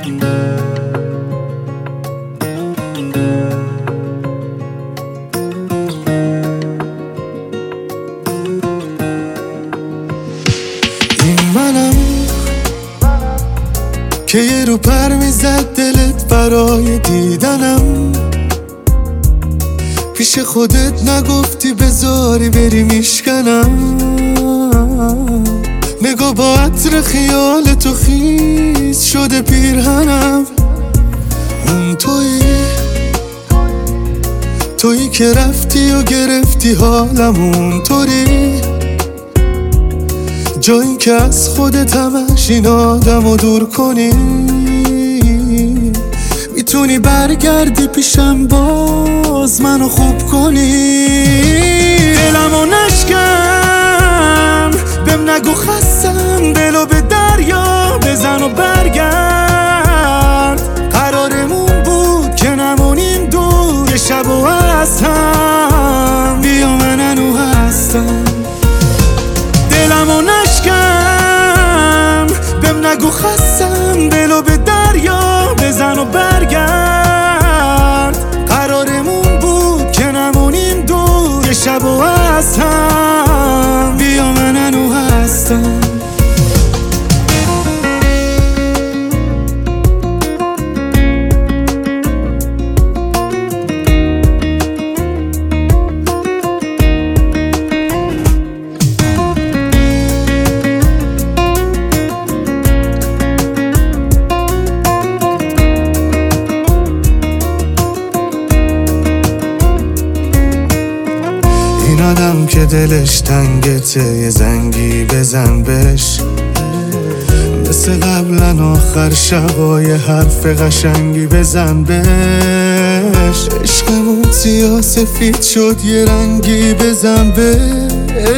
این منم که یه رو پر میزد دلت برای دیدنم، پیش خودت نگفتی بذاری بری میشکنم. نگاه با عطر خیال تو خیس شده پیرهنم. اون تویی که رفتی و گرفتی حالم، اون طوری جایی که از خودت همش این آدمو دور کنی. میتونی برگردی پیشم باز منو خوب کنی. دلمو نشکن بهم نگو خستم، دلو به دریا بزن و برگرد. قرارمون بود که نمونیم دور، یه شب و از هم بیا من هنو هستم. دلمو نشکن بهم نگو خستم، دلو به دریا بزن و برگرد. قرارمون بود که نمونیم دور، یه شب و از هم بیا من هنو هستم. این آدم که دلش تنگته یه زنگی بزن بهش، مثل قبلا آخر شبای حرف قشنگی بزن بهش. عشقمون سیاه سفید شد یه رنگی بزن بهش.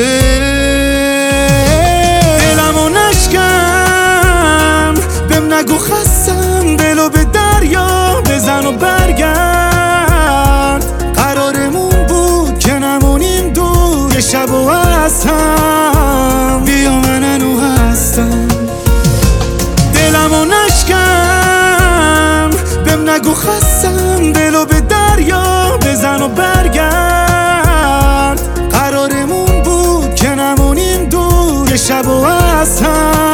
دلمو نشکن بهم نگو خستم، دلو به دریا بزن و برگرد. قرارمون بود که نمونیم دور، یه شب و از هم بیا من هنو هستم. دلمو نشکن بهم نگو خستم، دلو به دریا بزن و برگرد. قرارمون بود که نمونیم دور، یه شب و از هم